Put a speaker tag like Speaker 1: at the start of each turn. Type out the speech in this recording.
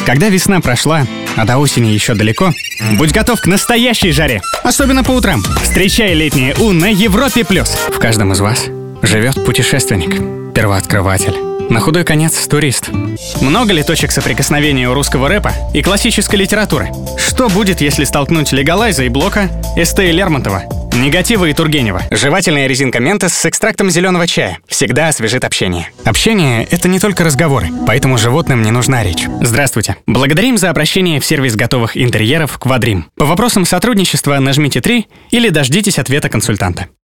Speaker 1: Когда весна прошла, а до осени еще далеко, будь готов к настоящей жаре, особенно по утрам. Встречай летнее У на Европе+. В каждом из вас живет путешественник, первооткрыватель, на худой конец турист. Много ли точек соприкосновения у русского рэпа и классической литературы? Что будет, если столкнуть Легалайза и Блока, СТ и Лермонтова, Негатива и Тургенева? Жевательная резинка Ментос с экстрактом зеленого чая всегда освежит общение. Общение — это не только разговоры, поэтому животным не нужна речь. Здравствуйте. Благодарим за обращение в сервис готовых интерьеров «Квадрим». По вопросам сотрудничества нажмите 3 или дождитесь ответа консультанта.